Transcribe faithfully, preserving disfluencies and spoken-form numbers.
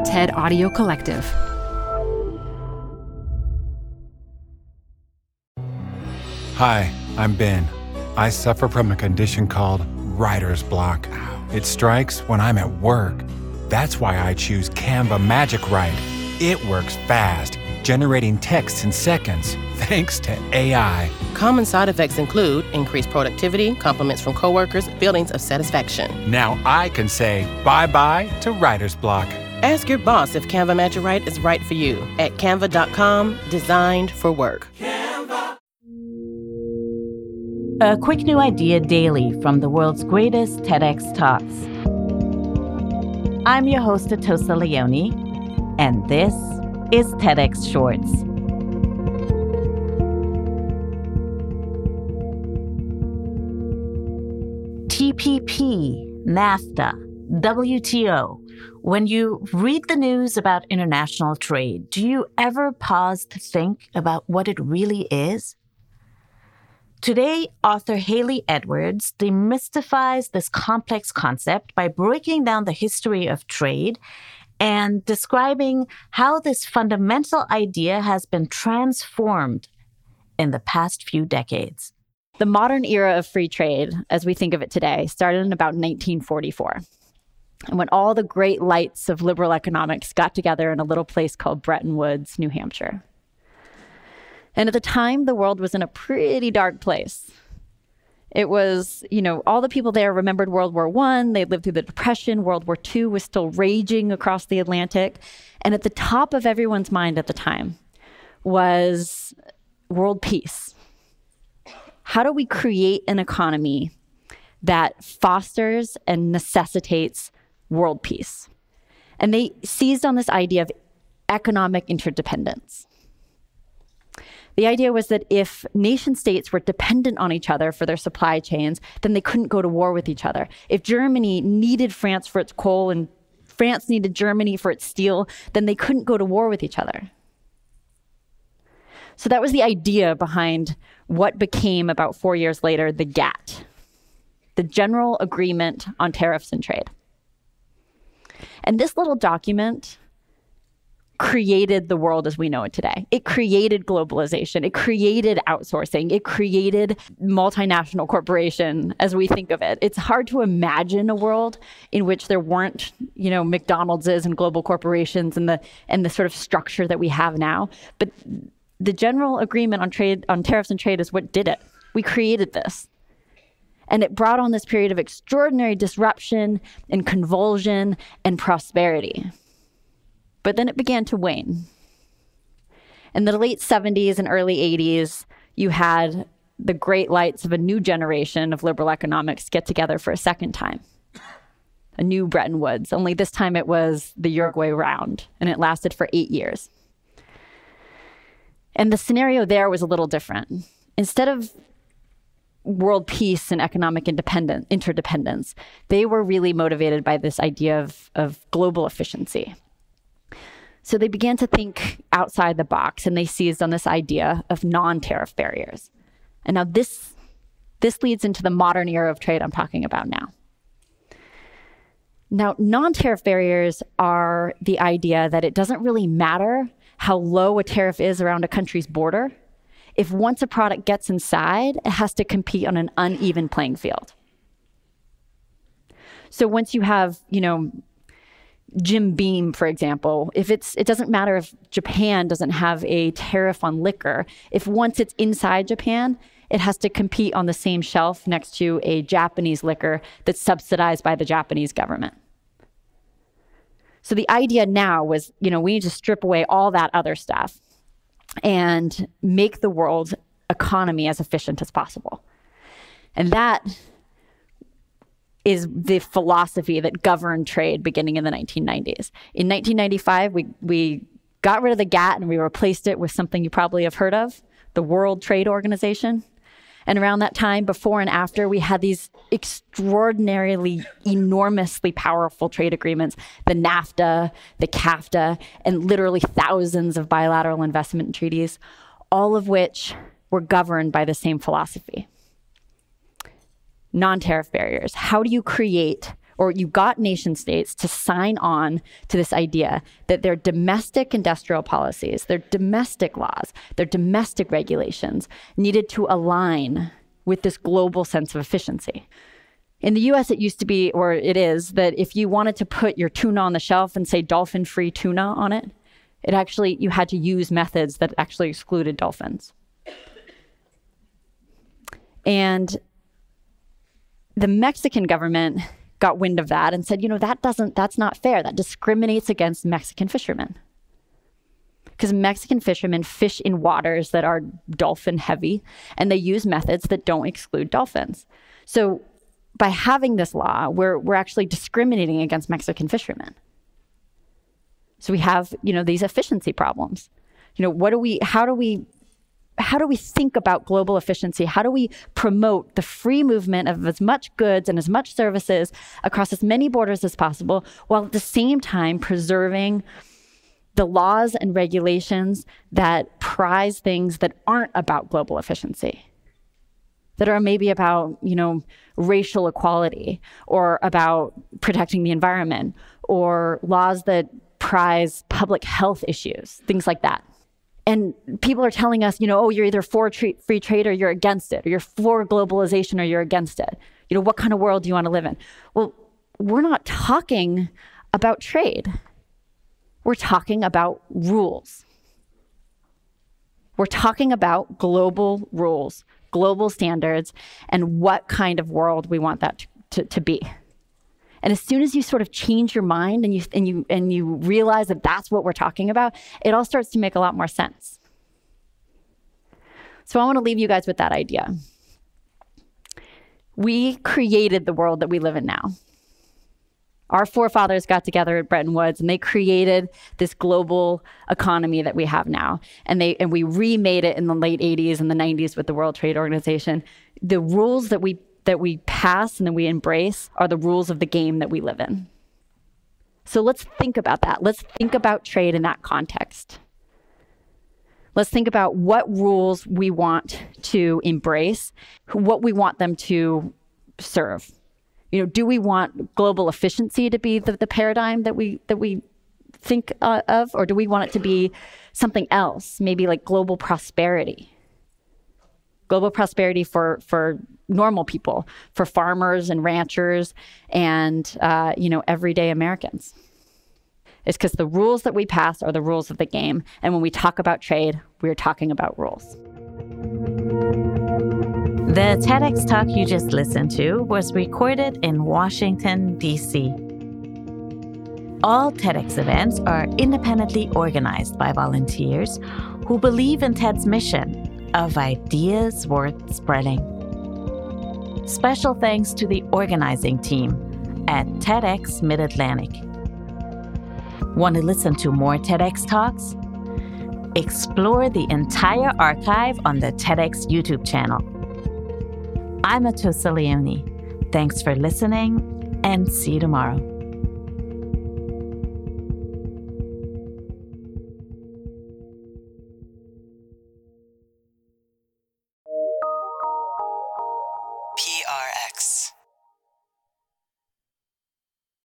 TED Audio Collective. Hi, I'm Ben. I suffer from a condition called writer's block. It strikes when I'm at work. That's why I choose Canva Magic Write. It works fast, generating text in seconds, thanks to A I. Common side effects include increased productivity, compliments from coworkers, feelings of satisfaction. Now I can say bye-bye to writer's block. Ask your boss if Canva Magic Write is right for you at canva dot com, designed for work. Canva. A quick new idea daily from the world's greatest TEDx Talks. I'm your host, Atosa Leone, and this is TEDx Shorts. T P P, NAFTA, W T O. When you read the news about international trade, do you ever pause to think about what it really is? Today, author Hayley Edwards demystifies this complex concept by breaking down the history of trade and describing how this fundamental idea has been transformed in the past few decades. The modern era of free trade, as we think of it today, started in about nineteen forty-four. And when all the great lights of liberal economics got together in a little place called Bretton Woods, New Hampshire. And at the time, the world was in a pretty dark place. It was, you know, all the people there remembered World War One. They lived through the Depression. World War Two was still raging across the Atlantic. And at the top of everyone's mind at the time was world peace. How do we create an economy that fosters and necessitates world peace? And they seized on this idea of economic interdependence. The idea was that if nation states were dependent on each other for their supply chains, then they couldn't go to war with each other. If Germany needed France for its coal and France needed Germany for its steel, then they couldn't go to war with each other. So that was the idea behind what became, about four years later, the GATT, the General Agreement on Tariffs and Trade. And this little document created the world as we know it today. It created globalization. It created outsourcing. It created multinational corporation as we think of it. It's hard to imagine a world in which there weren't, you know, McDonald's and global corporations and the and the sort of structure that we have now. But the General Agreement on Trade, on Tariffs and Trade is what did it. We created this. And it brought on this period of extraordinary disruption and convulsion and prosperity. But then it began to wane. In the late seventies and early eighties, you had the great lights of a new generation of liberal economics get together for a second time. A new Bretton Woods, only this time it was the Uruguay round, and it lasted for eight years. And the scenario there was a little different. Instead of world peace and economic independence, interdependence, they were really motivated by this idea of, of global efficiency. So they began to think outside the box, and they seized on this idea of non-tariff barriers. And now this, this leads into the modern era of trade I'm talking about now. Now, non-tariff barriers are the idea that it doesn't really matter how low a tariff is around a country's border. If once a product gets inside, it has to compete on an uneven playing field. So once you have, you know, Jim Beam, for example, if it's, it doesn't matter if Japan doesn't have a tariff on liquor. If once it's inside Japan, it has to compete on the same shelf next to a Japanese liquor that's subsidized by the Japanese government. So the idea now was, you know, we need to strip away all that other stuff and make the world economy as efficient as possible. And that is the philosophy that governed trade beginning in the nineteen nineties. In nineteen ninety-five, we, we got rid of the GATT and we replaced it with something you probably have heard of, the World Trade Organization. And around that time, before and after, we had these extraordinarily, enormously powerful trade agreements, the NAFTA, the CAFTA, and literally thousands of bilateral investment treaties, all of which were governed by the same philosophy. Non-tariff barriers. How do you create or you got nation states to sign on to this idea that their domestic industrial policies, their domestic laws, their domestic regulations needed to align with this global sense of efficiency. In the U S, it used to be, or it is, that if you wanted to put your tuna on the shelf and say dolphin-free tuna on it, it actually, you had to use methods that actually excluded dolphins. And the Mexican government got wind of that and said, you know, that doesn't, that's not fair. That discriminates against Mexican fishermen. Because Mexican fishermen fish in waters that are dolphin heavy, and they use methods that don't exclude dolphins. So by having this law, we're we're actually discriminating against Mexican fishermen. So we have, you know, these efficiency problems. You know, what do we, how do we, how do we think about global efficiency? How do we promote the free movement of as much goods and as much services across as many borders as possible, while at the same time preserving the laws and regulations that prize things that aren't about global efficiency, that are maybe about, you know, racial equality, or about protecting the environment, or laws that prize public health issues, things like that. And people are telling us, you know, oh, you're either for tra- free trade or you're against it, or you're for globalization or you're against it. You know, what kind of world do you want to live in? Well, we're not talking about trade. We're talking about rules. We're talking about global rules, global standards, and what kind of world we want that to, to be. And as soon as you sort of change your mind and you and you and you realize that that's what we're talking about, it all starts to make a lot more sense. So I want to leave you guys with that idea. We created the world that we live in now. Our forefathers got together at Bretton Woods and they created this global economy that we have now. And they and we remade it in the late eighties and the nineties with the World Trade Organization. The rules that we that we pass and that we embrace are the rules of the game that we live in. So let's think about that. Let's think about trade in that context. Let's think about what rules we want to embrace, what we want them to serve. You know, do we want global efficiency to be the, the paradigm that we that we think uh, of, or do we want it to be something else, maybe like global prosperity? Global prosperity for for normal people, for farmers and ranchers and uh, you know, everyday Americans. It's because the rules that we pass are the rules of the game, and when we talk about trade, we're talking about rules. The TEDx talk you just listened to was recorded in Washington, D C. All TEDx events are independently organized by volunteers who believe in TED's mission of ideas worth spreading. Special thanks to the organizing team at TEDx Mid-Atlantic. Want to listen to more TEDx talks? Explore the entire archive on the TEDx YouTube channel. I'm Atossa Leoni. Thanks for listening, and see you tomorrow.